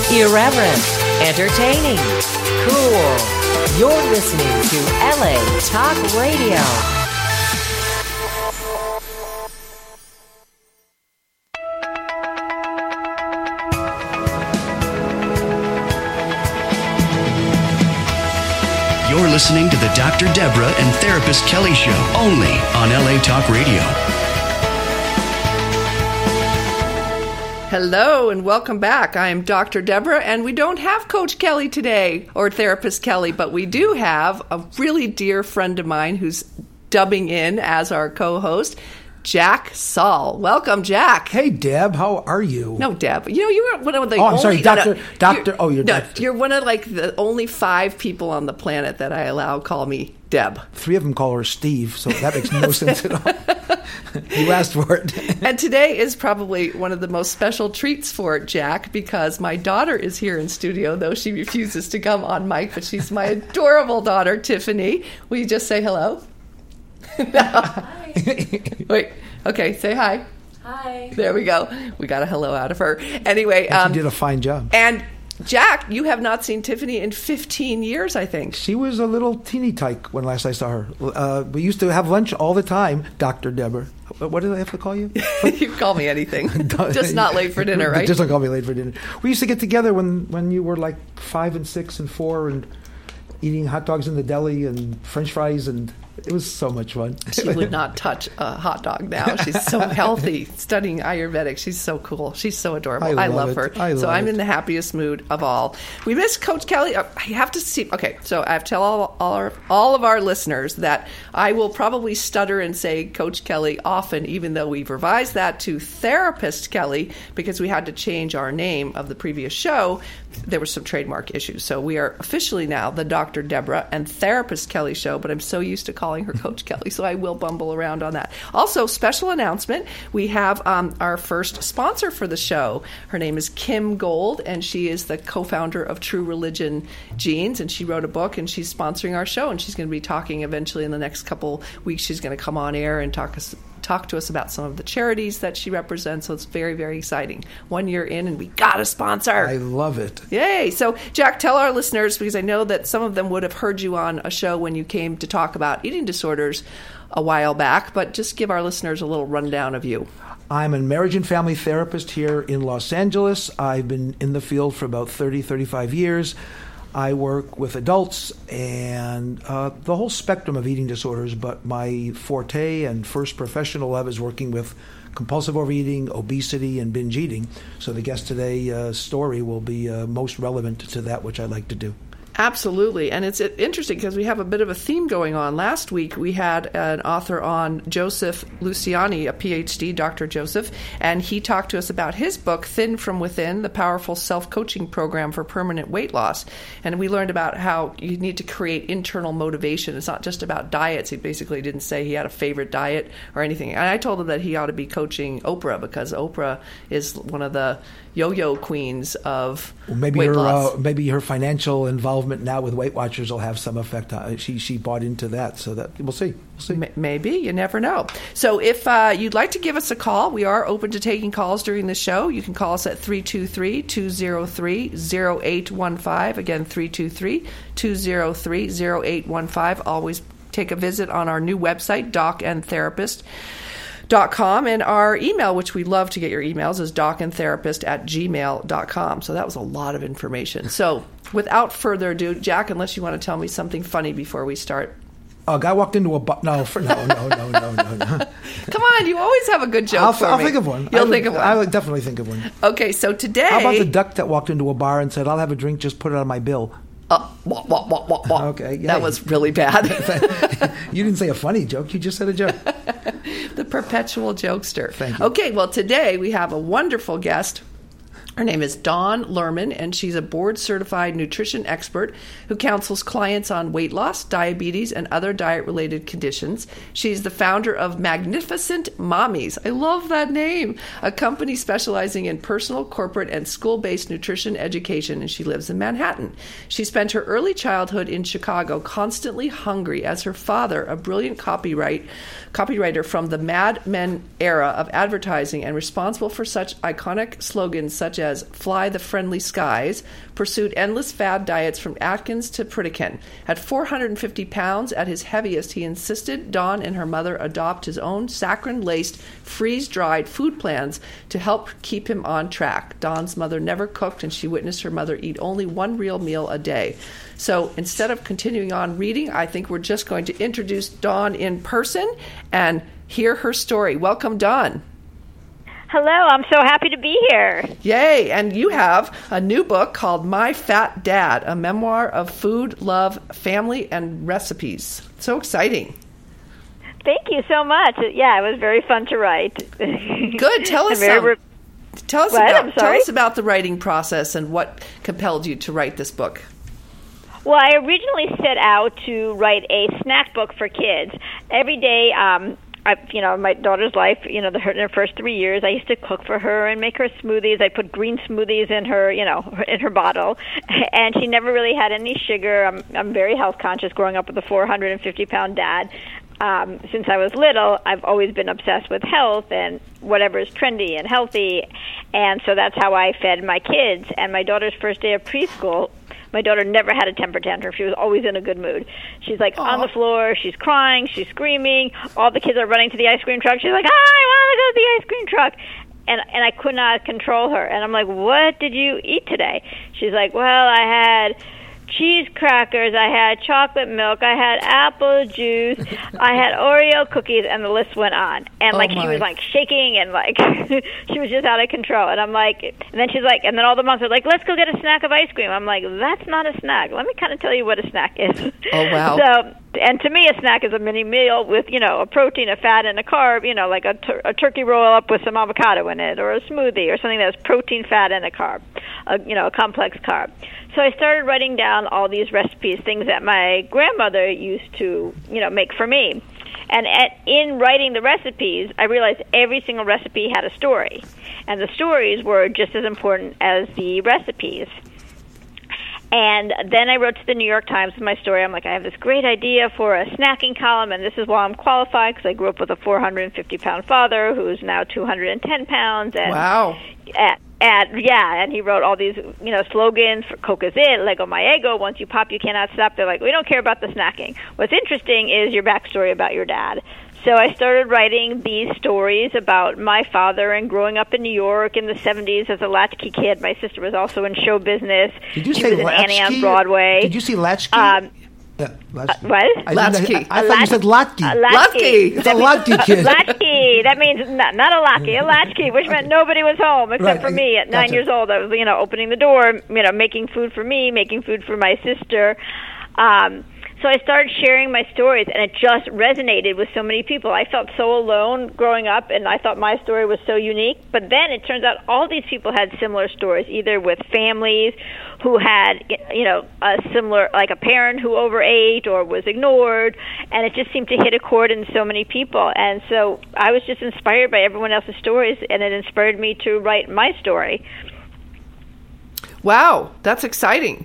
Irreverent, entertaining, cool. You're listening to LA Talk Radio. You're listening to the Dr. Deborah and Therapist Kelly Show, only on LA Talk Radio. Hello and welcome back. I am Dr. Deborah, and we don't have Coach Kelly today, or Therapist Kelly, but we do have a really dear friend of mine who's dubbing in as our co-host, Jack Saul. Welcome, Jack. Hey, Deb. How are you? No, Deb. You know, you were one of the I'm sorry, Doctor. You're Doctor. You're one of like the only 5 people on the planet that I allow call me Deb. 3 of them call her Steve, so that makes no sense at all. You asked for it. And today is probably one of the most special treats for Jack, because my daughter is here in studio, though she refuses to come on mic, but she's my adorable daughter, Tiffany. Will you just say hello? Hi. Wait. Okay, say hi. Hi. There we go. We got a hello out of her. Anyway. She did a fine job. And Jack, you have not seen Tiffany in 15 years, I think. She was a little teeny tyke when last I saw her. We used to have lunch all the time, Dr. Deborah. What did I have to call you? You call me anything. Just not late for dinner, right? Just don't call me late for dinner. We used to get together when you were like 5 and 6 and 4 and eating hot dogs in the deli and French fries, and it was so much fun. She would not touch a hot dog now. She's so healthy, studying Ayurvedic. She's so cool. She's so adorable. I love her. So I'm in the happiest mood of all. We miss Coach Kelly. I have to see. Okay, so I have to tell all of our listeners that I will probably stutter and say Coach Kelly often, even though we've revised that to Therapist Kelly because we had to change our name of the previous show. There were some trademark issues. So we are officially now the Dr. Deborah and Therapist Kelly Show, but I'm so used to calling her Coach Kelly, so I will bumble around on that. Also, special announcement, we have our first sponsor for the show. Her name is Kim Gold, and she is the co-founder of True Religion Jeans, and she wrote a book, and she's sponsoring our show, and she's going to be talking eventually in the next couple weeks. She's going to come on air and talk to us about some of the charities that she represents, so it's very, very exciting. 1 year in, and we got a sponsor. I love it. Yay! So, Jack, tell our listeners, because I know that some of them would have heard you on a show when you came to talk about eating disorders a while back, but just give our listeners a little rundown of you. I'm a marriage and family therapist here in Los Angeles. I've been in the field for about 35 years. I work with adults and the whole spectrum of eating disorders, but my forte and first professional love is working with compulsive overeating, obesity, and binge eating. So the guest today's story will be most relevant to that, which I like to do. Absolutely. And it's interesting because we have a bit of a theme going on. Last week, we had an author on, Joseph Luciani, a PhD, Dr. Joseph, and he talked to us about his book, Thin from Within, the powerful self-coaching program for permanent weight loss. And we learned about how you need to create internal motivation. It's not just about diets. He basically didn't say he had a favorite diet or anything. And I told him that he ought to be coaching Oprah, because Oprah is one of the yo-yo queens of weight loss. Maybe her financial involvement now with Weight Watchers will have some effect. She bought into that, so that we'll see. Maybe. You never know. So if you'd like to give us a call, we are open to taking calls during the show. You can call us at 323-203-0815. Again, 323-203-0815. Always take a visit on our new website, docandtherapist.com, and our email, which we love to get your emails, is docandtherapist@gmail.com. So that was a lot of information. So without further ado, Jack, unless you want to tell me something funny before we start. A guy walked into a bar. No. Come on, you always have a good joke for me. I'll think of one. You'll think of one. I would definitely think of one. Okay, so today... How about the duck that walked into a bar and said, "I'll have a drink, just put it on my bill"? Okay, that was really bad. You didn't say a funny joke. You just said a joke. The perpetual jokester. Thank you. Okay, well, today we have a wonderful guest. Her name is Dawn Lerman, and she's a board-certified nutrition expert who counsels clients on weight loss, diabetes, and other diet-related conditions. She's the founder of Magnificent Mommies. I love that name. A company specializing in personal, corporate, and school-based nutrition education, and she lives in Manhattan. She spent her early childhood in Chicago constantly hungry as her father, a brilliant copywriter from the Mad Men era of advertising and responsible for such iconic slogans such as as Fly the Friendly Skies, pursued endless fad diets from Atkins to Pritikin. At 450 pounds at his heaviest, he insisted Don and her mother adopt his own saccharin-laced, freeze-dried food plans to help keep him on track. Don's mother never cooked, and she witnessed her mother eat only one real meal a day. So instead of continuing on reading, I think we're just going to introduce Dawn in person and hear her story. Welcome, Dawn. Hello, I'm so happy to be here. Yay, and you have a new book called My Fat Dad, a memoir of food, love, family, and recipes. So exciting. Thank you so much. Yeah, it was very fun to write. Good. Tell us about the writing process and what compelled you to write this book. Well, I originally set out to write a snack book for kids. Every day, my daughter's life, in her first 3 years, I used to cook for her and make her smoothies. I put green smoothies in her, in her bottle, and she never really had any sugar. I'm very health conscious, growing up with a 450-pound dad. Since I was little, I've always been obsessed with health and whatever is trendy and healthy, and so that's how I fed my kids. And my daughter's first day of preschool, my daughter never had a temper tantrum. She was always in a good mood. She's like on the floor. She's crying. She's screaming. All the kids are running to the ice cream truck. She's like, I want to go to the ice cream truck. And I could not control her. And I'm like, what did you eat today? She's like, well, I had cheese crackers, I had chocolate milk, I had apple juice, I had Oreo cookies, and the list went on. And she was like shaking and she was just out of control. And I'm like, and then she's like, and then all the moms are like, let's go get a snack of ice cream. I'm like, that's not a snack. Let me kind of tell you what a snack is. Oh, wow. So, and to me, a snack is a mini meal with, a protein, a fat, and a carb, like a turkey roll up with some avocado in it, or a smoothie, or something that's protein, fat, and a carb, a complex carb. So I started writing down all these recipes, things that my grandmother used to, make for me. And in writing the recipes, I realized every single recipe had a story. And the stories were just as important as the recipes. And then I wrote to the New York Times with my story. I'm like, I have this great idea for a snacking column, and this is why I'm qualified, because I grew up with a 450-pound father who's now 210 pounds. And wow. And he wrote all these, slogans for Coke is it, Lego my ego, once you pop, you cannot stop. They're like, we don't care about the snacking. What's interesting is your backstory about your dad. So I started writing these stories about my father and growing up in New York in the 70s as a latchkey kid. My sister was also in show business. Did you she say was latchkey? in Annie on Broadway. Did you see latchkey? What? Latchkey. I thought you said latchkey. Latchkey. It's a latchkey kid. Latchkey. That means not a latchkey, a latchkey, which meant nobody was home except for me. At 9 years old, I was, opening the door, making food for me, making food for my sister. So I started sharing my stories, and it just resonated with so many people. I felt so alone growing up, and I thought my story was so unique. But then it turns out all these people had similar stories, either with families who had, a similar, like a parent who overate or was ignored, and it just seemed to hit a chord in so many people. And so I was just inspired by everyone else's stories, and it inspired me to write my story. Wow, that's exciting.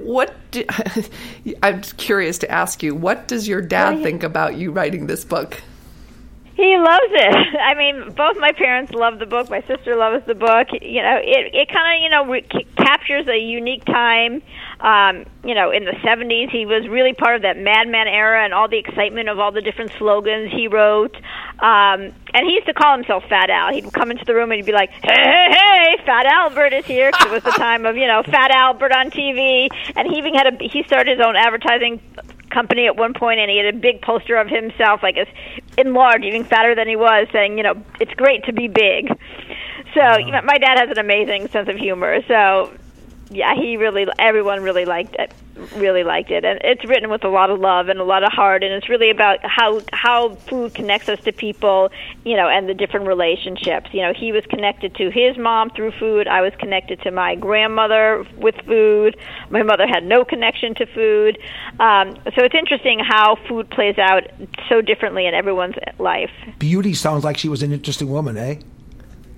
I'm curious to ask you, what does your dad think about you writing this book? He loves it. I mean, both my parents love the book. My sister loves the book. It kind of, captures a unique time. In the 70s, he was really part of that Mad Men era and all the excitement of all the different slogans he wrote. And he used to call himself Fat Al. He'd come into the room and he'd be like, hey, Fat Albert is here. 'Cause it was the time of, Fat Albert on TV. And he even he started his own advertising company at one point, and he had a big poster of himself, like enlarged, even fatter than he was, saying, it's great to be big. So my dad has an amazing sense of humor. So yeah, everyone really liked it, and it's written with a lot of love and a lot of heart, and it's really about how food connects us to people, and the different relationships. He was connected to his mom through food. I was connected to my grandmother with food. My mother had no connection to food. So it's interesting how food plays out so differently in everyone's life. Beauty sounds like she was an interesting woman, eh?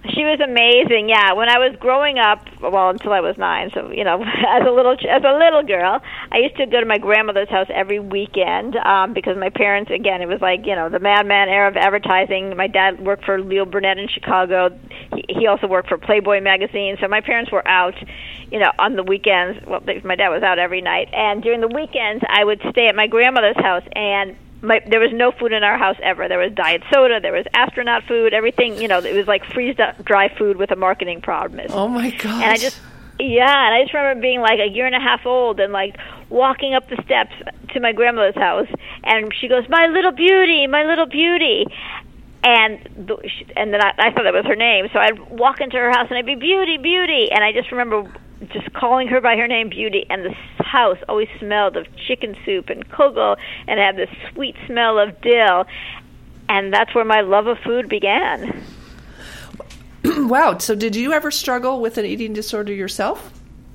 She was amazing. Yeah, when I was growing up, well, until I was 9, so as a little girl, I used to go to my grandmother's house every weekend because my parents, again, it was like the Mad Men era of advertising. My dad worked for Leo Burnett in Chicago. He also worked for Playboy magazine. So my parents were out, on the weekends. Well, my dad was out every night, and during the weekends, I would stay at my grandmother's house and. There was no food in our house ever. There was diet soda. There was astronaut food. Everything, it was like freeze-dry food with a marketing promise. Oh, my gosh. And I just remember being like a year and a half old and like walking up the steps to my grandmother's house. And she goes, my little beauty, my little beauty. And then I thought that was her name. So I'd walk into her house and I'd be, Beauty, Beauty. And I just remember just calling her by her name, Beauty, and the house always smelled of chicken soup and kugel and had this sweet smell of dill. And that's where my love of food began. Wow. So did you ever struggle with an eating disorder yourself?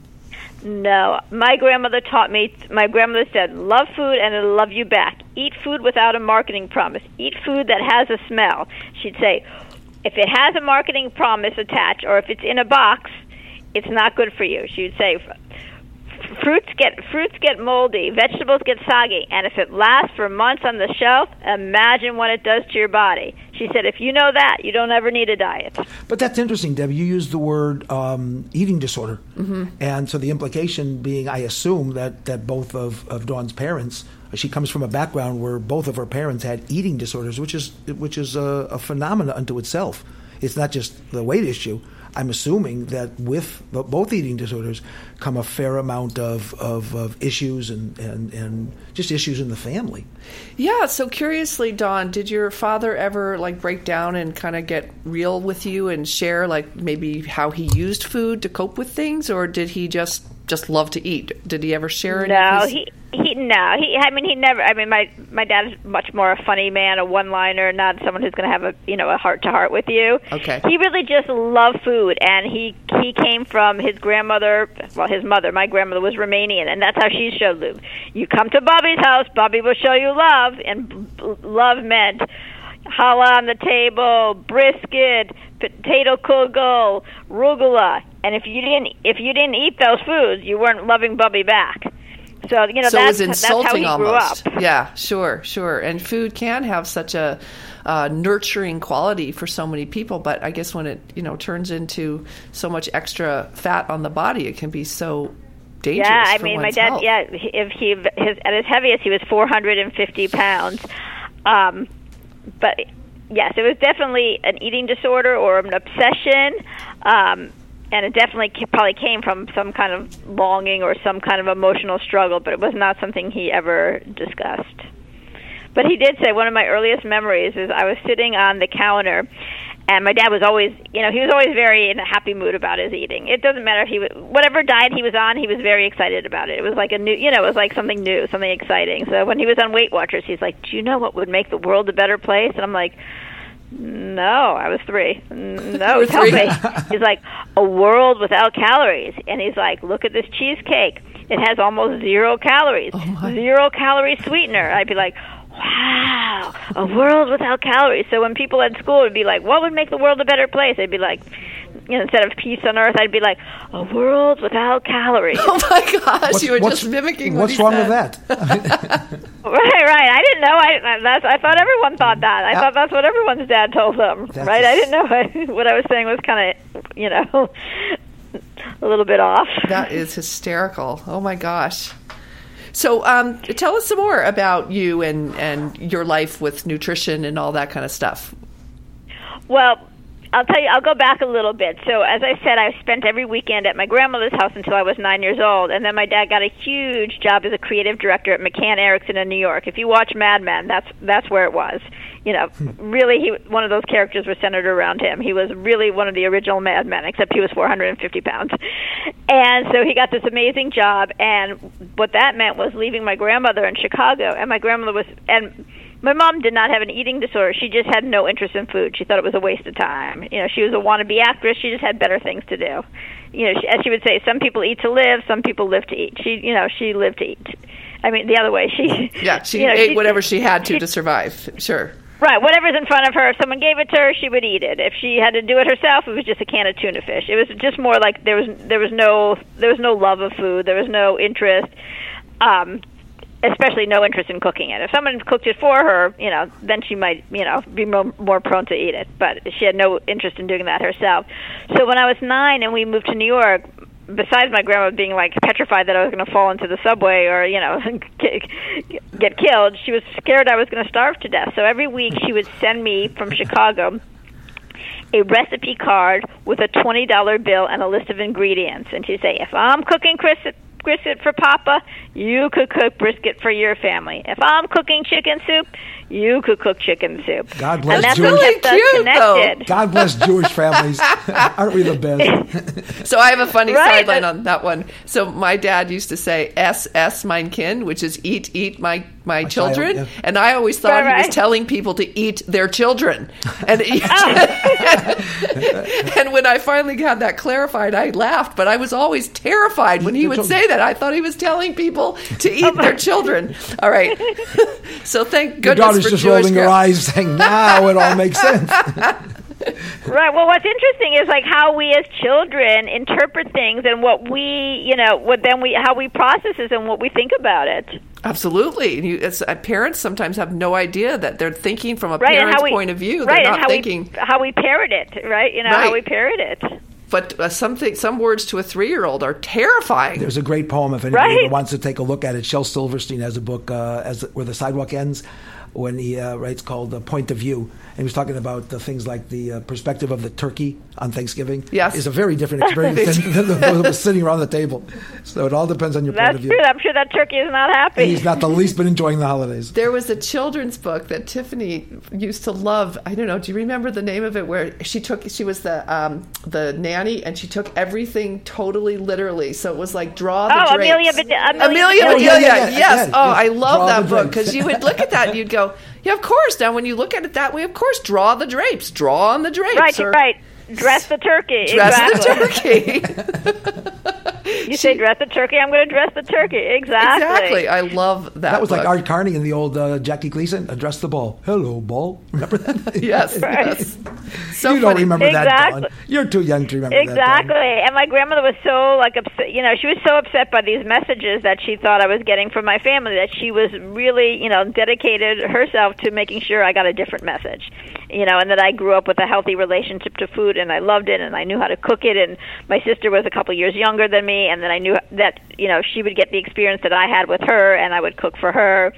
No. My grandmother said, love food and it'll love you back. Eat food without a marketing promise. Eat food that has a smell. She'd say, if it has a marketing promise attached or if it's in a box, it's not good for you. She would say, fruits get moldy, vegetables get soggy, and if it lasts for months on the shelf, imagine what it does to your body. She said, if you know that, you don't ever need a diet. But that's interesting, Deb. You used the word eating disorder. Mm-hmm. And so the implication being, I assume, that both of Dawn's parents, she comes from a background where both of her parents had eating disorders, which is a phenomena unto itself. It's not just the weight issue. I'm assuming that with both eating disorders come a fair amount of issues and just issues in the family. Yeah, so curiously, Dawn, did your father ever break down and kind of get real with you and share maybe how he used food to cope with things, or did he just love to eat? Did he ever share any of his... He never. I mean, my dad is much more a funny man, a one-liner, not someone who's going to have a heart-to-heart with you. Okay. He really just loved food, and he came from his grandmother. Well, his mother, my grandmother, was Romanian, and that's how she showed love. You come to Bobby's house, Bobby will show you love, and love meant challah on the table, brisket, potato kugel, rugula, and if you didn't eat those foods, you weren't loving Bubby back. So, so that's, it was insulting that's how he almost. grew up. Yeah, sure. And food can have such a nurturing quality for so many people, but I guess when it turns into so much extra fat on the body, it can be so dangerous. Yeah, I for mean, one's my dad. health. Yeah, at his heaviest, he was 450 pounds. But yes, it was definitely an eating disorder or an obsession. And it definitely probably came from some kind of longing or some kind of emotional struggle, but it was not something he ever discussed. But he did say one of my earliest memories is I was sitting on the counter, and my dad was always, he was always very in a happy mood about his eating. It doesn't matter if whatever diet he was on, he was very excited about it. It was like it was like something new, something exciting. So when he was on Weight Watchers, he's like, do you know what would make the world a better place? And I'm like, no, I was 3. No, tell me. He's like, a world without calories. And he's like, look at this cheesecake. It has almost 0 calories. 0 calorie sweetener. I'd be like, wow, a world without calories. So when people at school would be like, what would make the world a better place? I'd be like, instead of peace on earth, I'd be like, a world without calories. Oh my gosh, you were just mimicking what he said. What's wrong with that? Right. I didn't know. I thought everyone thought that. I thought that's what everyone's dad told them. Right? I didn't know what I was saying was kind of, a little bit off. That is hysterical. Oh my gosh. So tell us some more about you and your life with nutrition and all that kind of stuff. Well, I'll tell you, I'll go back a little bit. So as I said, I spent every weekend at my grandmother's house until I was 9 years old. And then my dad got a huge job as a creative director at McCann Erickson in New York. If you watch Mad Men, that's where it was. Really, one of those characters was centered around him. He was really one of the original Mad Men, except he was 450 pounds. And so he got this amazing job. And what that meant was leaving my grandmother in Chicago. And my mom did not have an eating disorder. She just had no interest in food. She thought it was a waste of time. She was a wannabe actress. She just had better things to do. As she would say, some people eat to live, some people live to eat. She lived to eat. I mean, the other way. She ate whatever she had to survive. Sure. Right, whatever's in front of her. If someone gave it to her, she would eat it. If she had to do it herself, it was just a can of tuna fish. It was just more like there was no love of food. There was no interest, especially no interest in cooking it. If someone cooked it for her, then she might, be more prone to eat it. But she had no interest in doing that herself. So when I was 9 and we moved to New York, besides my grandma being like petrified that I was going to fall into the subway or get killed, she was scared I was going to starve to death. So every week she would send me from Chicago a recipe card with a $20 bill and a list of ingredients, and she'd say, if I'm cooking brisket for Papa, you could cook brisket for your family. If I'm cooking chicken soup, you could cook chicken soup. God bless and that's Jewish. what kept us connected. God bless Jewish families. Aren't we the best? So I have a funny Right. sideline on that one. So my dad used to say "SS mein Kind," which is eat my children, child, yeah. and I always thought he was Right. telling people to eat their children. And and when I finally had that clarified, I laughed, but I was always terrified when he would say that. I thought he was telling people to eat their children. All right. So thank Your goodness daughter's for just Jewish rolling her eyes, saying, "Now it all makes sense." Right. Well, what's interesting is like how we as children interpret things and what we, how we process it and what we think about it. Absolutely. And as parents sometimes have no idea that they're thinking from a Right. And parent's how we, point of view. Right. They're And not thinking. how we parrot it. Right. Right. How we parrot it. But some words to a 3-year-old are terrifying. There's a great poem, if anybody Right. ever wants to take a look at it. Shel Silverstein has a book, Where the Sidewalk Ends, when he writes, called Point of View. And he was talking about the things like the perspective of the turkey on Thanksgiving. Yes. Is a very different experience than the sitting around the table. So it all depends on your point That's of view. true. I'm sure that turkey is not happy. And he's not the least bit enjoying the holidays. There was a children's book that Tiffany used to love. I don't know. Do you remember the name of it? Where she was the nanny, and she took everything totally literally. So it was like draw the drapes. Amelia Bedelia. Yes. Oh, I love that book because you would look at that and you'd go, yeah, of course. Now, when you look at it that way, of course, draw the drapes. Draw on the drapes. Right. Dress the turkey. Dress Exactly. the turkey. You say dress the turkey, I'm going to dress the turkey. Exactly. I love that. That was like book. Art Carney in the old Jackie Gleason, Address the Ball. Hello, ball. Remember that? Yes. Right. Yes. So you don't funny. remember that, Exactly. Dawn. You're too young to remember that, Exactly. Dawn. And my grandmother was so upset, she was so upset by these messages that she thought I was getting from my family that she was really, dedicated herself to making sure I got a different message. And that I grew up with a healthy relationship to food and I loved it and I knew how to cook it, and my sister was a couple years younger than me, and then I knew that, she would get the experience that I had with her and I would cook for her.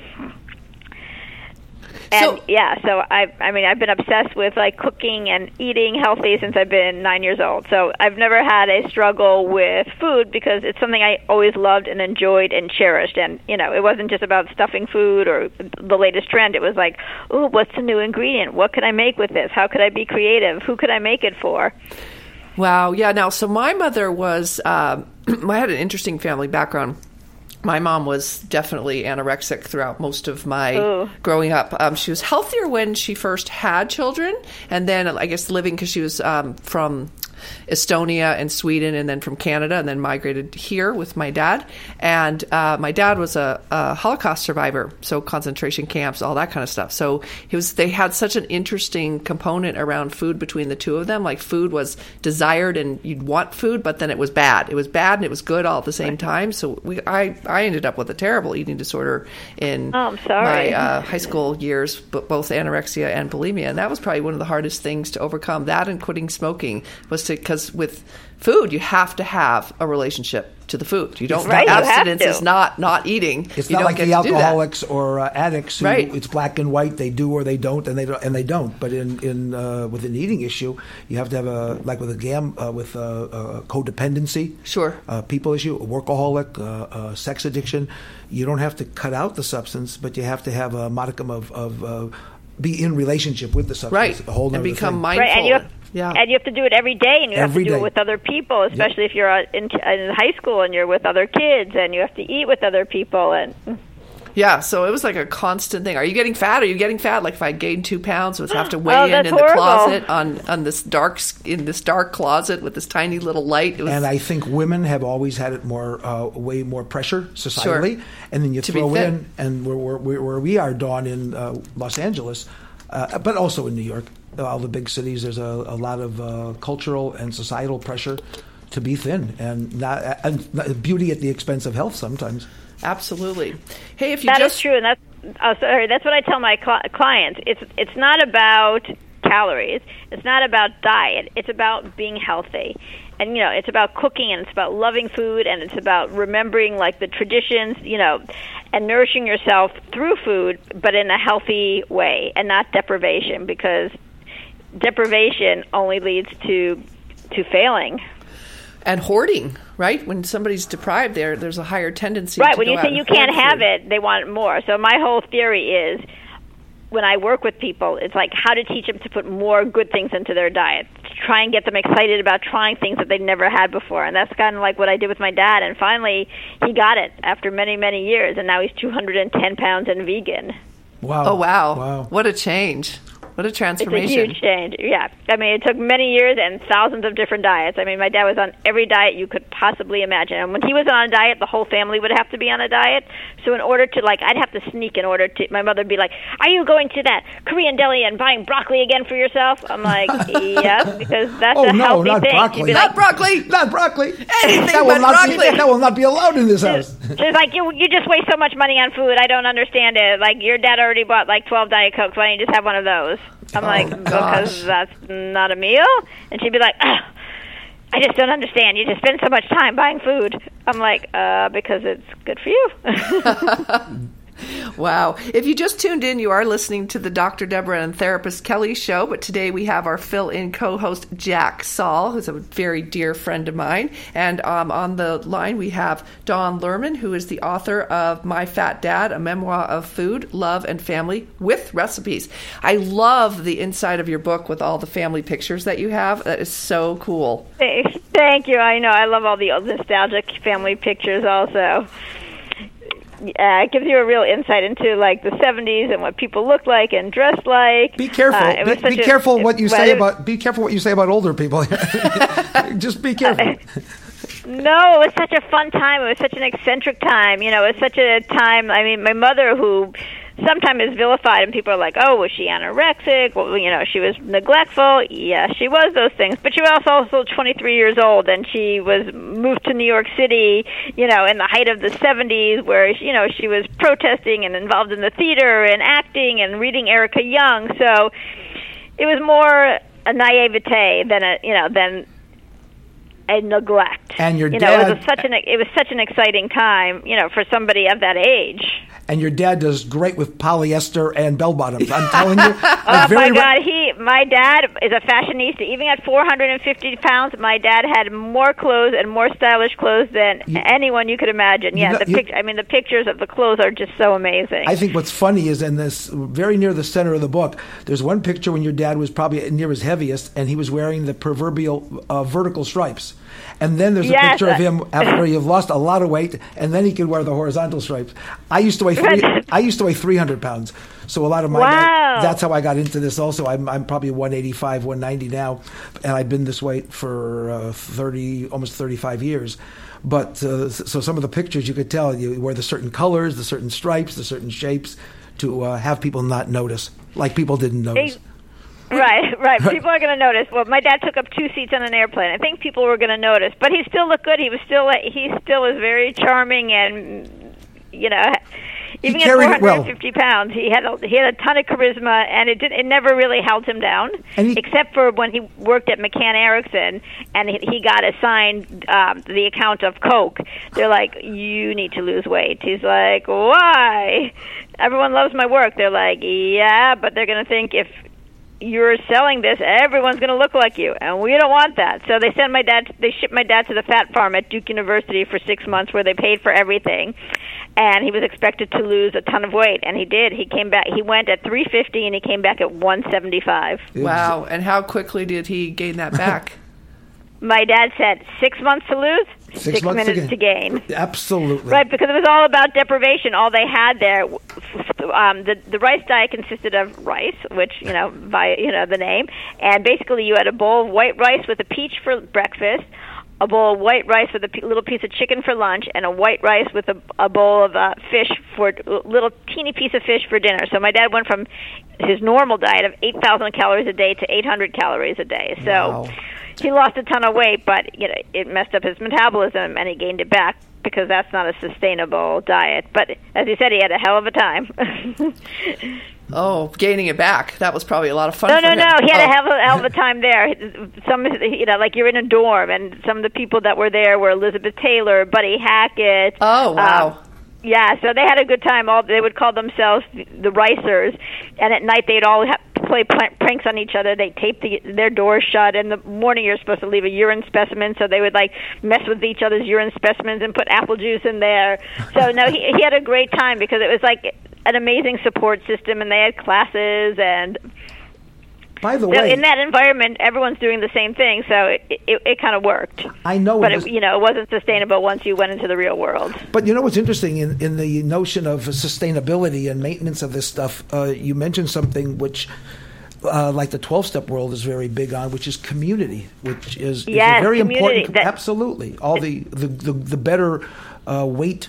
And so I've been obsessed with like cooking and eating healthy since I've been 9 years old. So I've never had a struggle with food because it's something I always loved and enjoyed and cherished. And it wasn't just about stuffing food or the latest trend. It was like, ooh, what's the new ingredient? What could I make with this? How could I be creative? Who could I make it for? Wow. Yeah. Now, so my mother was. I had an interesting family background. My mom was definitely anorexic throughout most of my growing up. She was healthier when she first had children, and then I guess living because she was from Estonia and Sweden, and then from Canada, and then migrated here with my dad. And my dad was a Holocaust survivor, so concentration camps, all that kind of stuff. So they had such an interesting component around food between the two of them. Like food was desired, and you'd want food, but then it was bad. It was bad and it was good all at the same time. So I ended up with a terrible eating disorder in my high school years, both anorexia and bulimia, and that was probably one of the hardest things to overcome. That and quitting smoking was because with food you have to have a relationship to the food. You don't. Abstinence is not eating. It's you not don't like get the to do that. alcoholics or addicts. Who, Right. It's black and white. They do or they don't, and they don't. But with an eating issue, you have to have with a codependency. Sure. People issue, a workaholic, sex addiction. You don't have to cut out the substance, but you have to have a modicum of be in relationship with the substance. Right. A whole And nother become thing. mindful. Right, and you have to do it every day, and you have to do it with other people, especially if you're in high school and you're with other kids, and you have to eat with other people. And yeah, so it was like a constant thing. Are you getting fat? Are you getting fat? Like if I gained 2 pounds, I would have to weigh in the closet on this dark closet with this tiny little light. And I think women have always had it way more pressure societally. Sure. And then you To throw be in, and where we are, Dawn, in Los Angeles, but also in New York, all the big cities, there's a lot of cultural and societal pressure to be thin, and beauty at the expense of health sometimes. Absolutely. Hey, if you that is true, and that's what I tell my clients. It's not about calories. It's not about diet. It's about being healthy. And, it's about cooking, and it's about loving food, and it's about remembering, like, the traditions, and nourishing yourself through food, but in a healthy way and not deprivation, because deprivation only leads to failing. And hoarding, right? When somebody's deprived, there's a higher tendency right, to when go you out say and you can't hoard have food. it, they want it more. So my whole theory is, when I work with people, it's like how to teach them to put more good things into their diet, to try and get them excited about trying things that they've never had before. And that's kind of like what I did with my dad. And finally, he got it after many, many years, and now he's 210 pounds and vegan. Wow. Oh, wow. What a change. What a transformation. It's a huge change, yeah. I mean, it took many years and thousands of different diets. I mean, my dad was on every diet you could possibly imagine. And when he was on a diet, the whole family would have to be on a diet. So in order to, I'd have to sneak in order to, my mother would be like, are you going to that Korean deli and buying broccoli again for yourself? I'm like, yes, because that's a healthy not thing. Broccoli. Not broccoli. Not broccoli. Anything that but broccoli. That will not be allowed in this house. She's like, you just waste so much money on food. I don't understand it. Like, your dad already bought 12 Diet Cokes. Why don't you just have one of those? I'm like, because that's not a meal? And she'd be like, I just don't understand. You just spend so much time buying food. I'm like, because it's good for you. Wow. If you just tuned in, you are listening to the Dr. Deborah and Therapist Kelly show, but today we have our fill-in co-host, Jack Saul, who's a very dear friend of mine. And on the line, we have Dawn Lerman, who is the author of My Fat Dad, a memoir of food, love, and family with recipes. I love the inside of your book with all the family pictures that you have. That is so cool. Thank you. I know. I love all the nostalgic family pictures also. It gives you a real insight into the 70s and what people looked like and dressed like. Be careful. Be careful what you say about. Be careful what you say about older people. Just be careful. No, it was such a fun time. It was such an eccentric time. It was such a time. I mean, my mother, who sometimes is vilified, and people are like, "Oh, was she anorexic? Well, she was neglectful." Yeah, she was those things, but she was also 23 years old, and she was moved to New York City, in the height of the 70s, where she was protesting and involved in the theater and acting and reading Erica Young. So it was more a naivete than a neglect. And your dad, it was such an exciting time, for somebody of that age. And your dad does great with polyester and bell bottoms. I'm telling you. Oh my God, my dad is a fashionista. Even at 450 pounds, my dad had more clothes and more stylish clothes than anyone you could imagine. Yeah, the pictures of the clothes are just so amazing. I think what's funny is in this, very near the center of the book, there's one picture when your dad was probably near his heaviest, and he was wearing the proverbial vertical stripes. And then there's a picture of him after you've lost a lot of weight, and then he could wear the horizontal stripes. I used to weigh 300 pounds, so a lot of my that's how I got into this. Also, I'm probably 185, 190 now, and I've been this weight for almost 35 years. But so some of the pictures you could tell you wear the certain colors, the certain stripes, the certain shapes to have people not notice, like people didn't notice. Right. People are going to notice. Well, my dad took up 2 seats on an airplane. I think people were going to notice, but he still looked good. He still was very charming, and even at 450 pounds, he had a ton of charisma, and it never really held him down, except for when he worked at McCann Erickson, and he got assigned the account of Coke. They're like, you need to lose weight. He's like, why? Everyone loves my work. They're like, yeah, but they're going to think if you're selling this, everyone's going to look like you, and we don't want that. So they shipped my dad to the fat farm at Duke University for 6 months, where they paid for everything, and he was expected to lose a ton of weight, and he did. He came back. He went at 350, and he came back at 175. Wow! And how quickly did he gain that back? My dad said 6 months to lose, 6 minutes to gain. Absolutely. Right, because it was all about deprivation. All they had there, the rice diet consisted of rice, which, by the name, and basically you had a bowl of white rice with a peach for breakfast, a bowl of white rice with a little piece of chicken for lunch, and a white rice with a bowl of fish for little teeny piece of fish for dinner. So my dad went from his normal diet of 8,000 calories a day to 800 calories a day. So wow. He lost a ton of weight, but it messed up his metabolism, and he gained it back because that's not a sustainable diet. But as he said, he had a hell of a time. Oh, gaining it back. That was probably a lot of fun. No. He had a hell of a time there. Some, like you're in a dorm, and some of the people that were there were Elizabeth Taylor, Buddy Hackett. Oh, wow. Yeah, so they had a good time. They would call themselves the Ricers, and at night they'd all play pranks on each other. They'd tape their doors shut. In the morning, you're supposed to leave a urine specimen, so they would mess with each other's urine specimens and put apple juice in there. So no, he had a great time because it was like an amazing support system, and they had classes and. By the so way, in that environment, everyone's doing the same thing, so it kind of worked. I know, but it wasn't sustainable once you went into the real world. But what's interesting in the notion of sustainability and maintenance of this stuff, you mentioned something which, like the 12-step world is very big on, which is community, which is a very important. Absolutely, all the better. Weight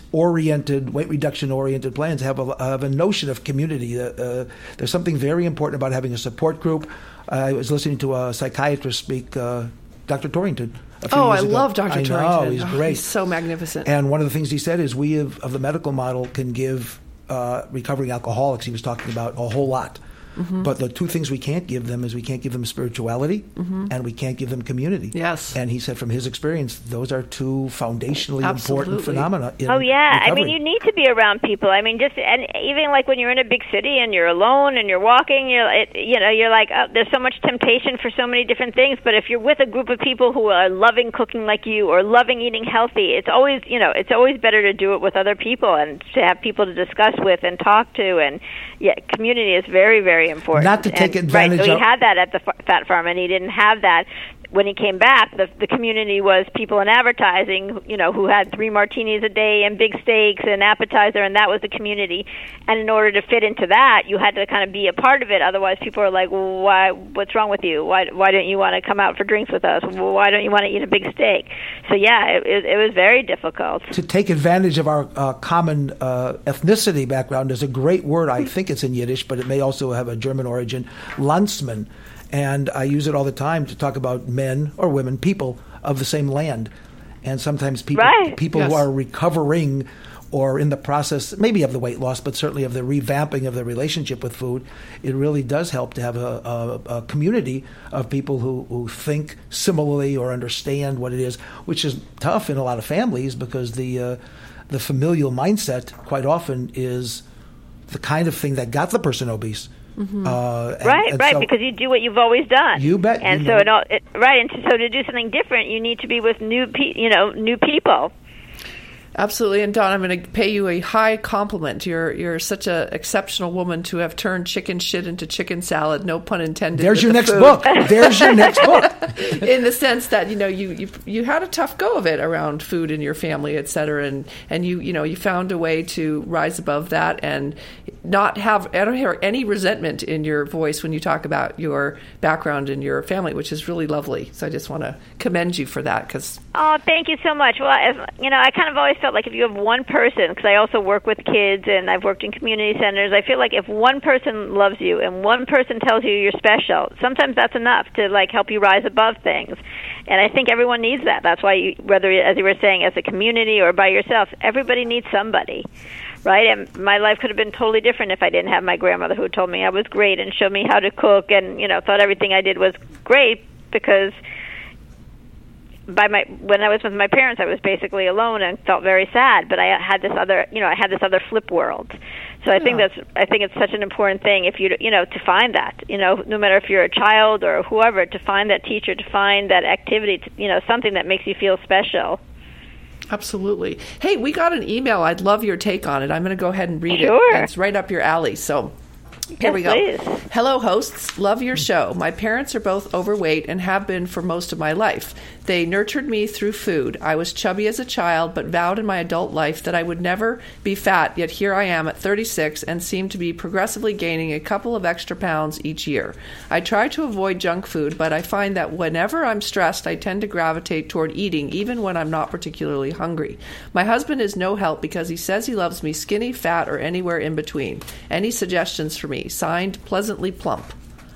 reduction-oriented plans have a notion of community. There's something very important about having a support group. I was listening to a psychiatrist speak, Dr. Torrington. I love Dr. Torrington. I know, he's great. He's so magnificent. And one of the things he said is we of the medical model can give recovering alcoholics, he was talking about, a whole lot. Mm-hmm. But the two things we can't give them is we can't give them spirituality mm-hmm. and we can't give them community. Yes. And he said from his experience, those are two foundationally important phenomena in recovery. I mean, you need to be around people. I mean, and even like when you're in a big city and you're alone and you're walking, you're like, oh, there's so much temptation for so many different things. But if you're with a group of people who are loving cooking like you or loving eating healthy, it's always better to do it with other people and to have people to discuss with and talk to. And community is very, very important. Not to take advantage of... So he had that at the Fat Farm, and he didn't have that when he came back. The community was people in advertising, who had 3 martinis a day and big steaks and appetizer, and that was the community. And in order to fit into that, you had to kind of be a part of it. Otherwise, people are like, well, why? What's wrong with you? Why don't you want to come out for drinks with us? Well, why don't you want to eat a big steak? So, it was very difficult. To take advantage of our common ethnicity background is a great word. I think it's in Yiddish, but it may also have a German origin, Landsmann. And I use it all the time to talk about men or women, people of the same land. And sometimes people Yes. who are recovering or in the process, maybe of the weight loss, but certainly of the revamping of their relationship with food, it really does help to have a community of people who think similarly or understand what it is, which is tough in a lot of families because the familial mindset quite often is the kind of thing that got the person obese. Mm-hmm. So, because you do what you've always done. You bet. And so to do something different, you need to be with new people. Absolutely. And Dawn, I'm going to pay you a high compliment. You're such an exceptional woman to have turned chicken shit into chicken salad. No pun intended. There's your next book. There's your next book. In the sense that you had a tough go of it around food in your family, et cetera, and you found a way to rise above that and not have. I don't hear any resentment in your voice when you talk about your background and your family, which is really lovely. So I just want to commend you for that. Oh, thank you so much. Well, I kind of always felt like if you have one person, because I also work with kids and I've worked in community centers, I feel like if one person loves you and one person tells you you're special, sometimes that's enough to help you rise above things. And I think everyone needs that. That's why, whether, as you were saying, as a community or by yourself, everybody needs somebody. Right? And my life could have been totally different if I didn't have my grandmother who told me I was great and showed me how to cook and, thought everything I did was great because when I was with my parents, I was basically alone and felt very sad. But I had this other flip world. So I think it's such an important thing if to find that, no matter if you're a child or whoever, to find that teacher, to find that activity, something that makes you feel special. Absolutely. Hey, we got an email. I'd love your take on it. I'm going to go ahead and read Sure. it. It's right up your alley. So Here we go. Please. Hello, hosts. Love your show. My parents are both overweight and have been for most of my life. They nurtured me through food. I was chubby as a child, but vowed in my adult life that I would never be fat, yet here I am at 36 and seem to be progressively gaining a couple of extra pounds each year. I try to avoid junk food, but I find that whenever I'm stressed, I tend to gravitate toward eating, even when I'm not particularly hungry. My husband is no help because he says he loves me skinny, fat, or anywhere in between. Any suggestions for me? Signed, Pleasantly Plump.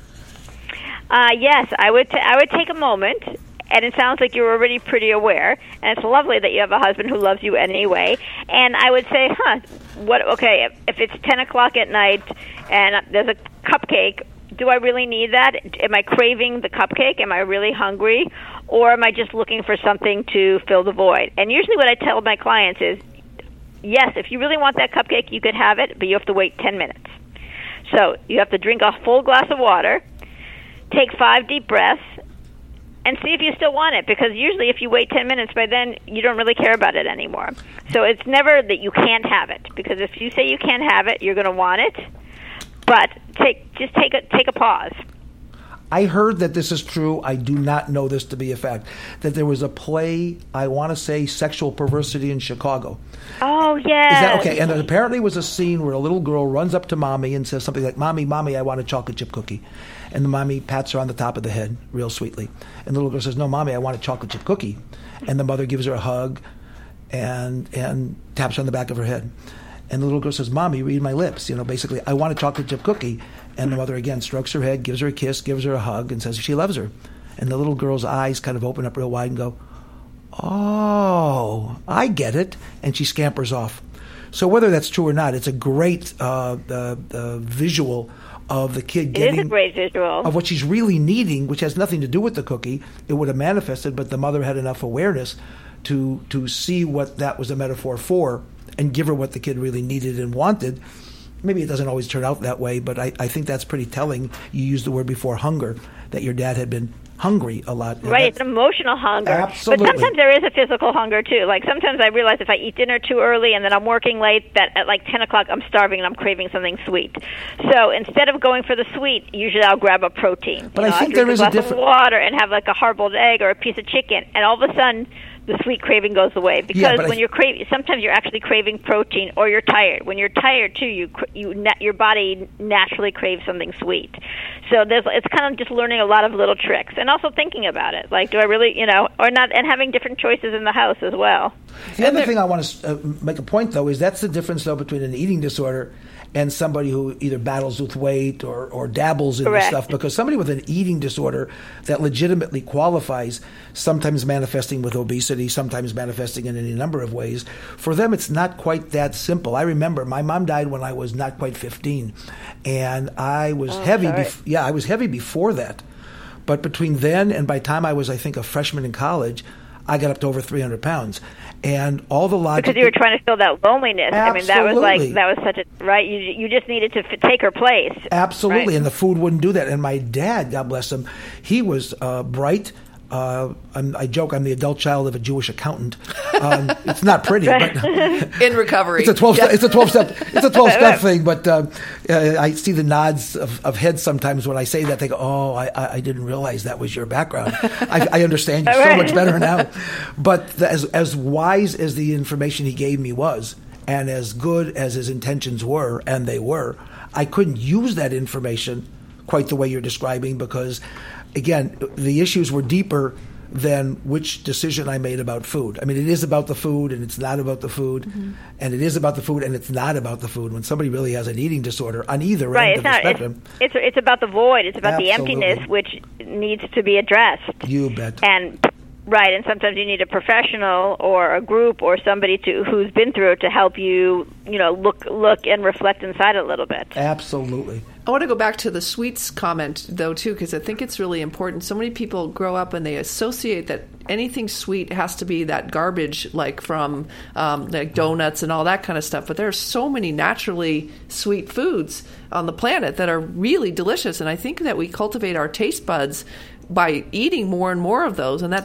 Yes, I would take a moment, and it sounds like you're already pretty aware, and it's lovely that you have a husband who loves you anyway. And I would say, okay, if it's 10 o'clock at night and there's a cupcake, do I really need that? Am I craving the cupcake? Am I really hungry? Or am I just looking for something to fill the void? And usually what I tell my clients is, yes, if you really want that cupcake, you could have it, but you have to wait 10 minutes. So you have to drink a full glass of water, take 5 deep breaths, and see if you still want it. Because usually if you wait 10 minutes, by then you don't really care about it anymore. So it's never that you can't have it. Because if you say you can't have it, you're going to want it. But take a pause. I heard that this is true. I do not know this to be a fact. That there was a play, I want to say Sexual Perversity in Chicago. Oh, yes. Is that okay? And there apparently was a scene where a little girl runs up to mommy and says something like, Mommy, I want a chocolate chip cookie. And the mommy pats her on the top of the head real sweetly. And the little girl says, No, Mommy, I want a chocolate chip cookie. And the mother gives her a hug and taps her on the back of her head. And the little girl says, Mommy, read my lips. Basically, I want a chocolate chip cookie. And the mother, again, strokes her head, gives her a kiss, gives her a hug, and says she loves her. And the little girl's eyes kind of open up real wide and go, Oh, I get it. And she scampers off. So whether that's true or not, it's a great visual of the kid getting... It is a great visual. Of what she's really needing, which has nothing to do with the cookie. It would have manifested, but the mother had enough awareness to see what that was a metaphor for and give her what the kid really needed and wanted. Maybe it doesn't always turn out that way, but I think that's pretty telling. You used the word before, hunger, that your dad had been hungry a lot. Right, it's an emotional hunger. Absolutely. But sometimes there is a physical hunger, too. Like, sometimes I realize if I eat dinner too early and then I'm working late, that at like 10 o'clock I'm starving and I'm craving something sweet. So instead of going for the sweet, usually I'll grab a protein. But I think there is a difference. Of water and have like a hard-boiled egg or a piece of chicken, and all of a sudden the sweet craving goes away. Because when you're craving, sometimes you're actually craving protein, or you're tired. When you're tired too, your body naturally craves something sweet. So it's kind of just learning a lot of little tricks, and also thinking about it. Like, do I really, or not? And having different choices in the house as well. The other thing I want to make a point, though, is that's the difference, though, between an eating disorder and somebody who either battles with weight or dabbles in this stuff. Because somebody with an eating disorder that legitimately qualifies, sometimes manifesting with obesity, sometimes manifesting in any number of ways, for them it's not quite that simple. I remember my mom died when I was not quite 15, and I was heavy. I was heavy before that. But between then and by the time I was, I think, a freshman in college, I got up to over 300 pounds. And all the logic... Because you were trying to fill that loneliness. Absolutely. I mean, that was such a... Right? You just needed to take her place. Absolutely. Right. And the food wouldn't do that. And my dad, God bless him, he was bright. I joke I'm the adult child of a Jewish accountant. It's not pretty, but in recovery. It's a 12-step thing. But I see the nods of heads sometimes when I say that. They go, "Oh, I didn't realize that was your background. I understand you so much better now." But as wise as the information he gave me was, and as good as his intentions were, and they were, I couldn't use that information quite the way you're describing, because again, the issues were deeper than which decision I made about food. I mean, it is about the food and it's not about the food, and it is about the food and it's not about the food. When somebody really has an eating disorder on either end of the spectrum. It's about the void. It's about the emptiness, which needs to be addressed. You bet. And sometimes you need a professional or a group or somebody who's been through it to help you, look and reflect inside a little bit. Absolutely. I want to go back to the sweets comment, though, too, because I think it's really important. So many people grow up and they associate that anything sweet has to be that garbage, like from like donuts and all that kind of stuff. But there are so many naturally sweet foods on the planet that are really delicious. And I think that we cultivate our taste buds by eating more and more of those, and that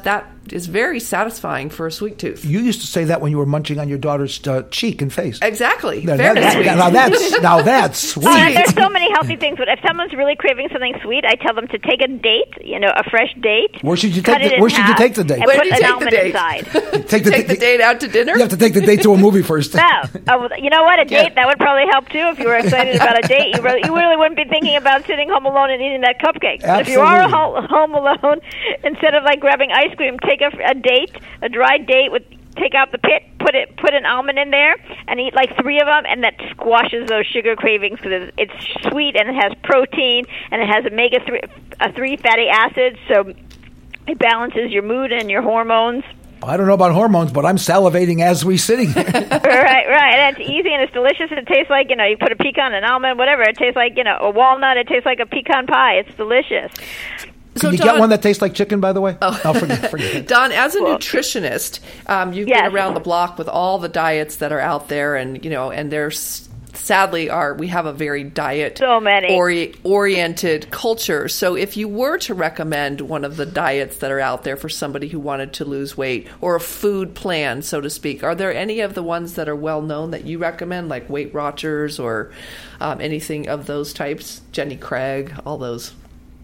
is very satisfying for a sweet tooth. You used to say that when you were munching on your daughter's cheek and face. Exactly. Now, very sweet. Now that's sweet. There's so many healthy things, but if someone's really craving something sweet, I tell them to take a date, a fresh date. Where should you take the date? And put an almond inside. Take the date out to dinner? You have to take the date to a movie first. No. You know what? A date, that would probably help too. If you were excited about a date, you really wouldn't be thinking about sitting home alone and eating that cupcake. But if you are home alone, instead of like grabbing ice cream, take a date, a dry date take out the pit, put an almond in there, and eat like 3 of them, and that squashes those sugar cravings because it's sweet and it has protein and it has omega-3 fatty acids, so it balances your mood and your hormones. I don't know about hormones, but I'm salivating as we're sitting here. Right. And it's easy and it's delicious. It tastes like, you put a pecan, an almond, whatever. It tastes like, a walnut. It tastes like a pecan pie. It's delicious. Can you get one that tastes like chicken, by the way? Oh, forget it. Don, as a nutritionist, you've been around the block with all the diets that are out there, and and there's sadly we have a very diet oriented culture. So if you were to recommend one of the diets that are out there for somebody who wanted to lose weight, or a food plan, so to speak, are there any of the ones that are well known that you recommend, like Weight Watchers or anything of those types? Jenny Craig, all those.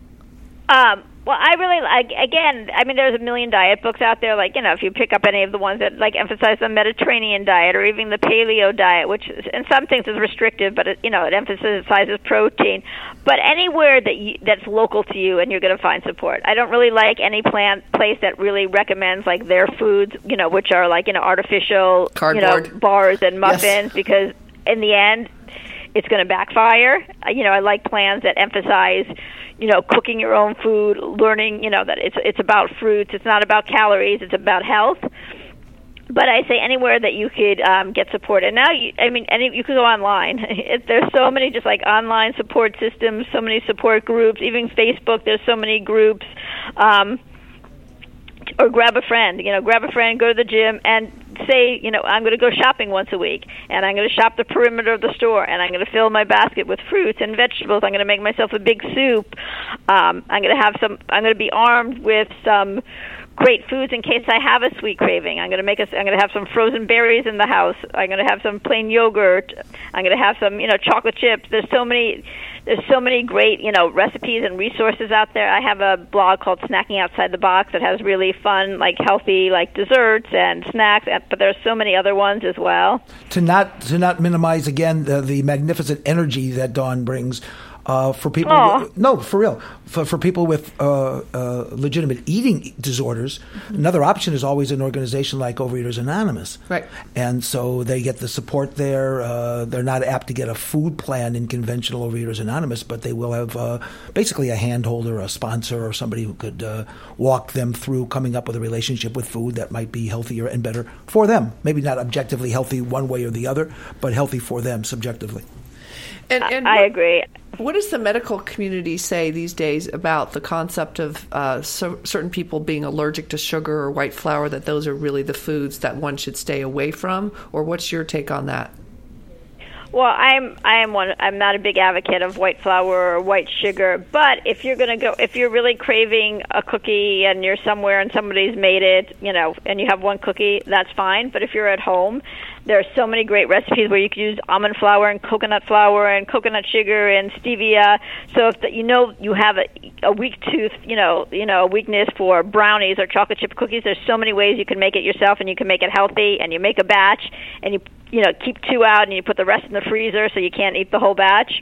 Well, I really there's a million diet books out there. Like, if you pick up any of the ones that like emphasize the Mediterranean diet or even the paleo diet, which in some things is restrictive, but it emphasizes protein. But anywhere that's local to you, and you're going to find support. I don't really like any place that really recommends like their foods, which are like artificial cardboard bars and muffins, because in the end, it's going to backfire. I like plans that emphasize cooking your own food, learning, that it's about fruits. It's not about calories. It's about health. But I say anywhere that you could get support. And now, you could go online. There's so many just like online support systems, so many support groups, even Facebook, there's so many groups. Or grab a friend, go to the gym and say, I'm going to go shopping once a week, and I'm going to shop the perimeter of the store, and I'm going to fill my basket with fruits and vegetables. I'm going to make myself a big soup. I'm going to be armed with some great foods in case I have a sweet craving. I'm going to have some frozen berries in the house. I'm going to have some plain yogurt. I'm going to have some, chocolate chips. There's so many great, recipes and resources out there. I have a blog called Snacking Outside the Box that has really fun, like healthy, like desserts and snacks. But there's so many other ones as well. To not minimize again the magnificent energy that Dawn brings. For people, for real. For people with legitimate eating disorders, another option is always an organization like Overeaters Anonymous. Right. And so they get the support there. They're not apt to get a food plan in conventional Overeaters Anonymous, but they will have basically a handholder, a sponsor, or somebody who could walk them through coming up with a relationship with food that might be healthier and better for them. Maybe not objectively healthy one way or the other, but healthy for them subjectively. And I agree. What does the medical community say these days about the concept of certain people being allergic to sugar or white flour, that those are really the foods that one should stay away from? Or what's your take on that? Well, I'm not a big advocate of white flour or white sugar, but if you're really craving a cookie and you're somewhere and somebody's made it, and you have one cookie, that's fine. But if you're at home, there are so many great recipes where you can use almond flour and coconut sugar and stevia. So if you have a weak tooth, a weakness for brownies or chocolate chip cookies, there's so many ways you can make it yourself, and you can make it healthy, and you make a batch, and you keep 2 out, and you put the rest in the freezer so you can't eat the whole batch.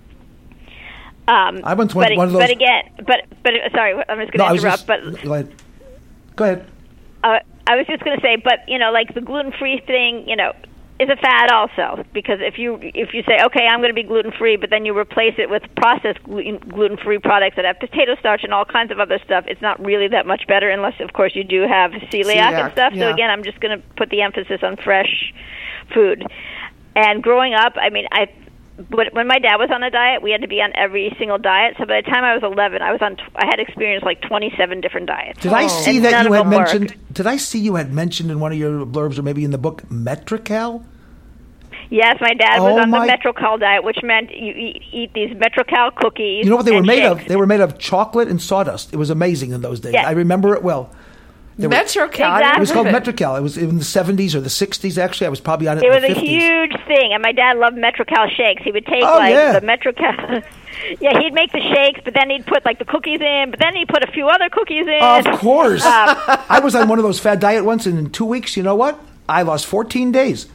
I went to one of those. But again, sorry, I'm just going to interrupt. Go ahead. I was just going to say, but like the gluten-free thing, is a fad also, because if you say, okay, I'm going to be gluten-free, but then you replace it with processed gluten-free products that have potato starch and all kinds of other stuff, it's not really that much better, unless of course you do have celiac and stuff. Yeah. So again, I'm just going to put the emphasis on fresh food. And growing up, but when my dad was on a diet, we had to be on every single diet. So by the time I was 11, I had experienced like 27 different diets. Did I see that you had mentioned? Did I see you had mentioned in one of your blurbs, or maybe in the book, Metro-Cal? Yes, my dad was on the Metro-Cal diet, which meant you eat these Metro-Cal cookies. You know what they were made of? They were made of chocolate and sawdust. It was amazing in those days. Yes. I remember it well. Metro-Cal. Exactly. It was called Metro-Cal. It was in the 70s or the 60s, actually. I was probably on it in the 50s. It was a huge thing, and my dad loved Metro-Cal shakes. He would take, the Metro-Cal... Yeah, he'd make the shakes, but then he'd put, the cookies in, but then he'd put a few other cookies in. Of course. I was on one of those fad diet once, and in 2 weeks, you know what? I lost 14 days.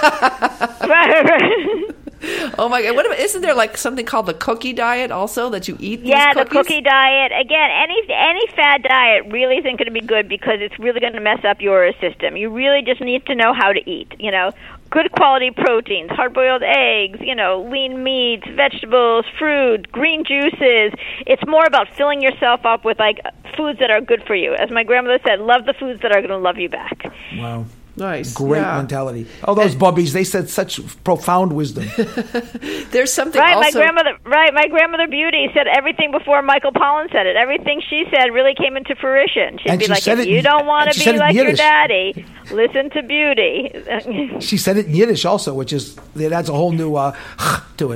Oh my God! Isn't there something called the cookie diet also that you eat? These cookies? The cookie diet. Again, any fad diet really isn't going to be good because it's really going to mess up your system. You really just need to know how to eat. Good quality proteins, hard-boiled eggs, lean meats, vegetables, fruit, green juices. It's more about filling yourself up with foods that are good for you. As my grandmother said, love the foods that are going to love you back. Wow. Nice. Great mentality. Oh, those bubbies, they said such profound wisdom. There's something also... my grandmother Beauty said everything before Michael Pollan said it. Everything she said really came into fruition. She'd be like, if you don't want to be like your daddy, listen to Beauty. She said it in Yiddish also, which adds a whole new to it.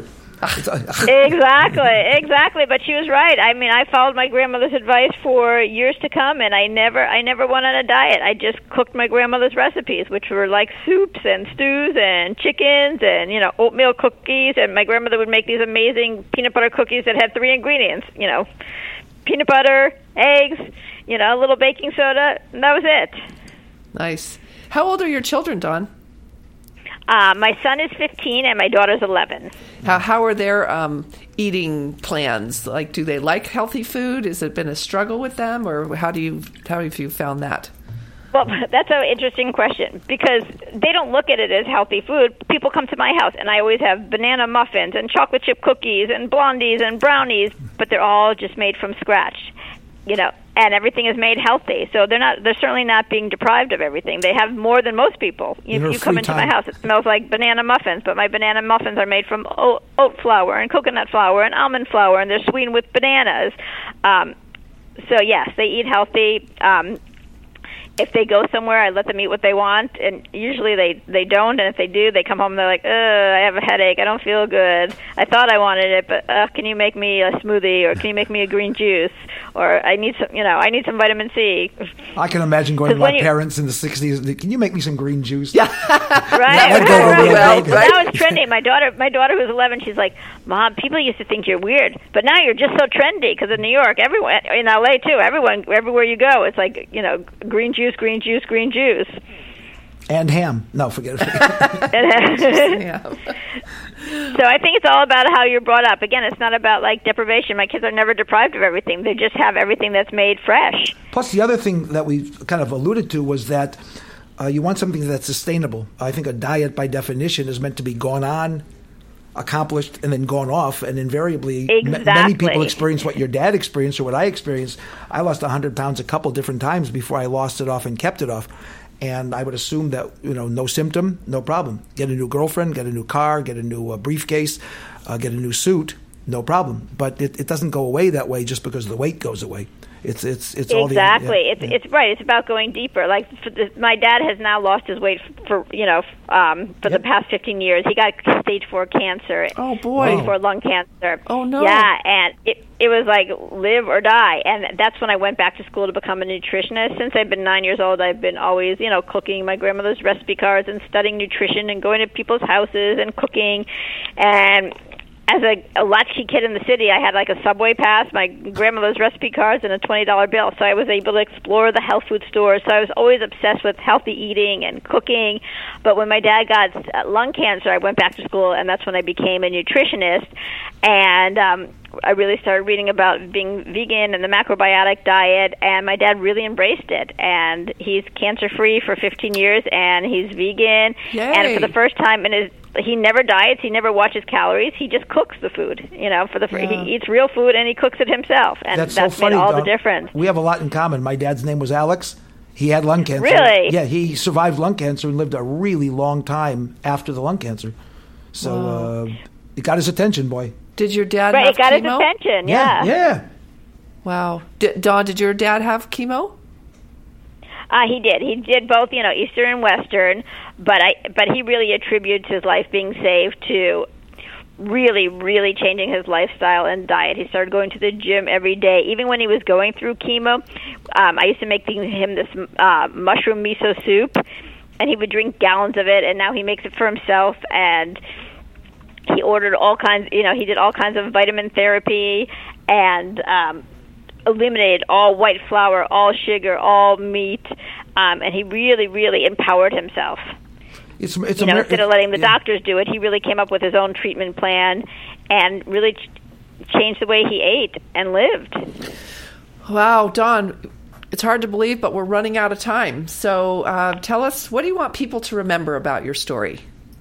Exactly. But she was right. I mean, I followed my grandmother's advice for years to come, and I never went on a diet. I just cooked my grandmother's recipes, which were like soups and stews and chickens and oatmeal cookies. And my grandmother would make these amazing peanut butter cookies that had 3 ingredients. Peanut butter, eggs, a little baking soda, and that was it. Nice. How old are your children, Dawn? My son is 15 and my daughter's 11. How are their eating plans? Do they like healthy food? Has it been a struggle with them, or how have you found that? Well, that's an interesting question because they don't look at it as healthy food. People come to my house and I always have banana muffins and chocolate chip cookies and blondies and brownies, but they're all just made from scratch. And everything is made healthy. So they're certainly not being deprived of everything. They have more than most people. If you come into my house, it smells like banana muffins, but my banana muffins are made from oat flour and coconut flour and almond flour, and they're sweetened with bananas. So yes, they eat healthy. If they go somewhere, I let them eat what they want, and usually they don't, and if they do, they come home and they're like, I have a headache, I don't feel good, I thought I wanted it, but can you make me a smoothie, or can you make me a green juice, or I need some vitamin C. I can imagine going to my parents in the 60s, can you make me some green juice? Yeah. Right. That was trendy. My daughter who's 11, she's like, Mom, people used to think you're weird, but now you're just so trendy, because in New York, everyone, in LA too, everywhere you go, it's like, green juice. And ham. No, forget it. Yeah. So I think it's all about how you're brought up. Again, it's not about deprivation. My kids are never deprived of everything. They just have everything that's made fresh. Plus, the other thing that we kind of alluded to was that you want something that's sustainable. I think a diet, by definition, is meant to be gone on, accomplished, and then gone off, and invariably many people experience what your dad experienced or what I experienced. I lost 100 pounds a couple different times before I lost it off and kept it off, and I would assume that no symptom, no problem. Get a new girlfriend, get a new car, get a new briefcase, get a new suit, no problem. But it doesn't go away that way just because the weight goes away. It's all exactly. It's right. It's about going deeper. My dad has now lost his weight for the past 15 years. He got stage 4 cancer. Oh boy! Stage 4 lung cancer. Oh no! Yeah, and it was like live or die. And that's when I went back to school to become a nutritionist. Since I've been 9 years old, I've been always cooking my grandmother's recipe cards and studying nutrition and going to people's houses and cooking. And as a latchkey kid in the city, I had a subway pass, my grandmother's recipe cards, and a $20 bill. So I was able to explore the health food stores. So I was always obsessed with healthy eating and cooking. But when my dad got lung cancer, I went back to school, and that's when I became a nutritionist. And I really started reading about being vegan and the macrobiotic diet, and my dad really embraced it. And he's cancer-free for 15 years, and he's vegan. Yay. And for the first time he never diets, he never watches calories, he just cooks the food. He eats real food and he cooks it himself, and that's so funny, made all the difference. We have a lot in common. My dad's name was Alex. He had lung cancer. Really? Yeah, he survived lung cancer and lived a really long time after the lung cancer. So it got his attention, boy. Did your dad have chemo? Right, it got his attention, yeah. Yeah. Wow. Dawn, did your dad have chemo? He did. He did both, Eastern and Western, but he really attributes his life being saved to really, really changing his lifestyle and diet. He started going to the gym every day. Even when he was going through chemo, I used to make him this mushroom miso soup, and he would drink gallons of it, and now he makes it for himself, and he ordered all kinds, he did all kinds of vitamin therapy, and eliminated all white flour, all sugar, all meat, and he really, really empowered himself. Instead of letting the doctors do it, he really came up with his own treatment plan and really changed the way he ate and lived. Wow, Dawn, it's hard to believe, but we're running out of time. So tell us, what do you want people to remember about your story?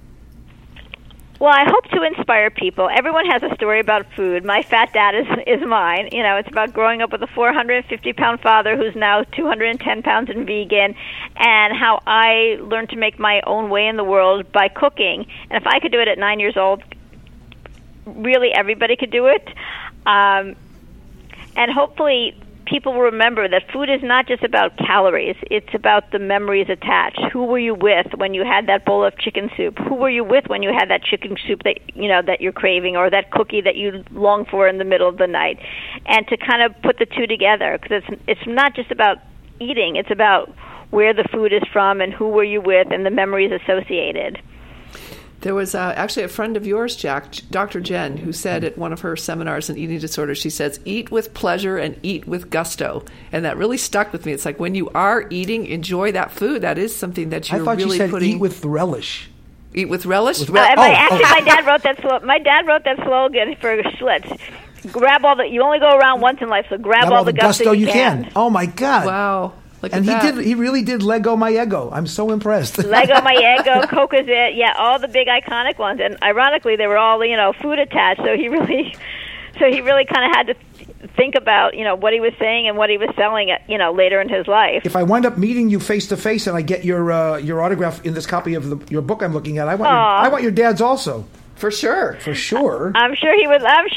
Well, I hope to inspire people. Everyone has a story about food. My fat dad is mine. It's about growing up with a 450-pound father who's now 210 pounds and vegan, and how I learned to make my own way in the world by cooking. And if I could do it at 9 years old, really everybody could do it. And hopefully people will remember that food is not just about calories. It's about the memories attached. Who were you with when you had that bowl of chicken soup? Who were you with when you had that chicken soup that that you're craving, or that cookie that you long for in the middle of the night? And to kind of put the two together, because it's not just about eating. It's about where the food is from and who were you with and the memories associated. There was actually a friend of yours, Jack, Dr. Jen, who said at one of her seminars on eating disorders, she says, eat with pleasure and eat with gusto. And that really stuck with me. It's like when you are eating, enjoy that food. That is something that you're really you said putting... eat with relish. Eat with relish? My dad wrote that slogan for Schlitz. Grab all the... You only go around once in life, so grab all the gusto you can. Oh, my God. Wow. He really did Lego My Ego. I'm so impressed. Lego My Ego, Coke-Is-It, all the big iconic ones. And ironically, they were all, food attached. So he really kind of had to think about, what he was saying and what he was selling, later in his life. If I wind up meeting you face to face and I get your autograph in this copy of your book I'm looking at, I want your dad's also. For sure. I'm sure he would love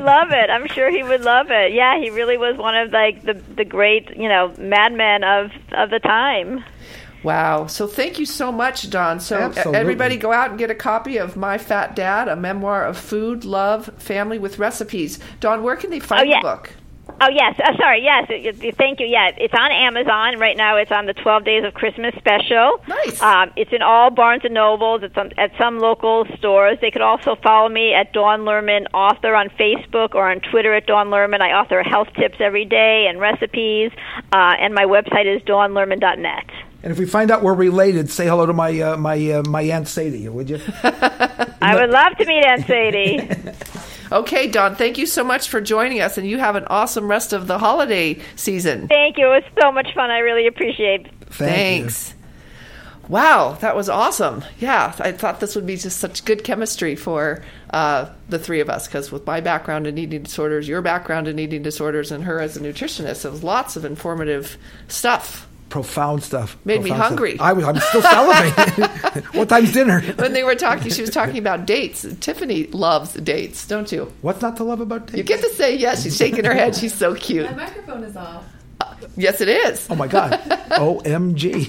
it. Yeah, he really was one of the great, madmen of the time. Wow. So thank you so much, Dawn. So Absolutely. Everybody go out and get a copy of My Fat Dad, a memoir of food, love, family with recipes. Dawn, where can they find the book? Oh, yes. Sorry. Yes. Thank you. Yeah. It's on Amazon. Right now it's on the 12 Days of Christmas special. Nice. It's in all Barnes & Nobles. It's at some local stores. They could also follow me at Dawn Lerman Author on Facebook or on Twitter at Dawn Lerman. I author health tips every day and recipes. And my website is dawnlerman.net. And if we find out we're related, say hello to my Aunt Sadie, would you? I would love to meet Aunt Sadie. Okay, Dawn, thank you so much for joining us, and you have an awesome rest of the holiday season. Thank you. It was so much fun. I really appreciate it. Thanks. Wow, that was awesome. Yeah, I thought this would be just such good chemistry for the three of us, because with my background in eating disorders, your background in eating disorders, and her as a nutritionist, it was lots of informative stuff. Profound stuff. Made me hungry. I'm still salivating. What time's dinner? When they were talking, she was talking about dates. Tiffany loves dates, don't you? What's not to love about dates? You get to say yes. She's shaking her head. She's so cute. My microphone is off. Yes, it is. Oh, my God. OMG.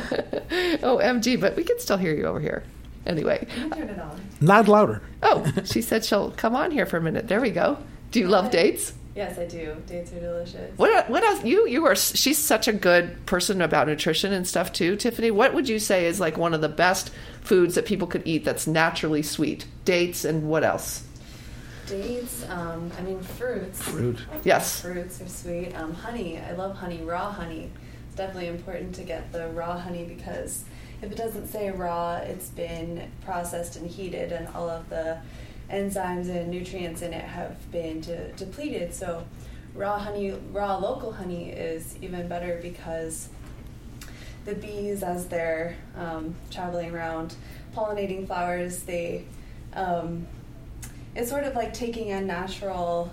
OMG, but we can still hear you over here. Anyway. You can turn it on. Not louder. Oh, she said she'll come on here for a minute. There we go. Do you love dates? Yes, I do. Dates are delicious. What else? You are. She's such a good person about nutrition and stuff too, Tiffany. What would you say is like one of the best foods that people could eat that's naturally sweet? Dates and what else? Dates. Fruits. Fruit. Yes. Fruits are sweet. Honey. I love honey. Raw honey. It's definitely important to get the raw honey, because if it doesn't say raw, it's been processed and heated, and all of the enzymes and nutrients in it have been depleted. So raw local honey is even better, because the bees, as they're traveling around pollinating flowers, they it's sort of like taking a natural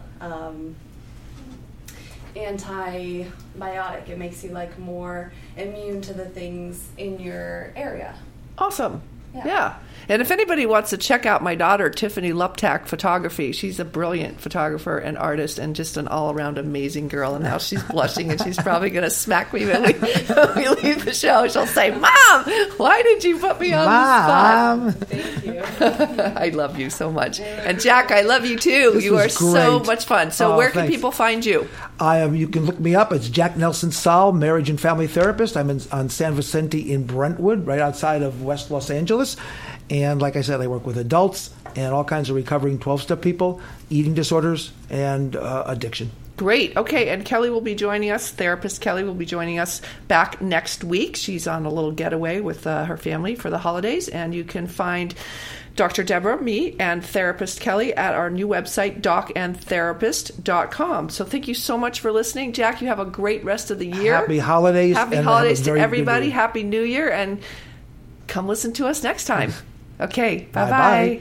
antibiotic. It makes you like more immune to the things in your area. Awesome. Yeah. And if anybody wants to check out my daughter, Tiffany Luptak Photography, she's a brilliant photographer and artist and just an all-around amazing girl. And now she's blushing and she's probably going to smack me when we leave the show. She'll say, Mom, why did you put me on the spot? Thank you. I love you so much. And Jack, I love you too. You are so much fun. So where can people find you? You can look me up. It's Jack Nelson Saul, marriage and family therapist. I'm on San Vicente in Brentwood, right outside of West Los Angeles. And like I said, I work with adults and all kinds of recovering 12-step people, eating disorders, and addiction. Great. Okay, and Kelly will be joining us. Therapist Kelly will be joining us back next week. She's on a little getaway with her family for the holidays, and you can find Dr. Deborah, me, and Therapist Kelly at our new website, docandtherapist.com. So thank you so much for listening. Jack, you have a great rest of the year. Happy holidays. Happy holidays to everybody. Happy New Year, and come listen to us next time. Okay, bye-bye.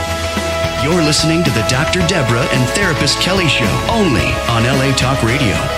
You're listening to the Dr. Deborah and Therapist Kelly Show, only on LA Talk Radio.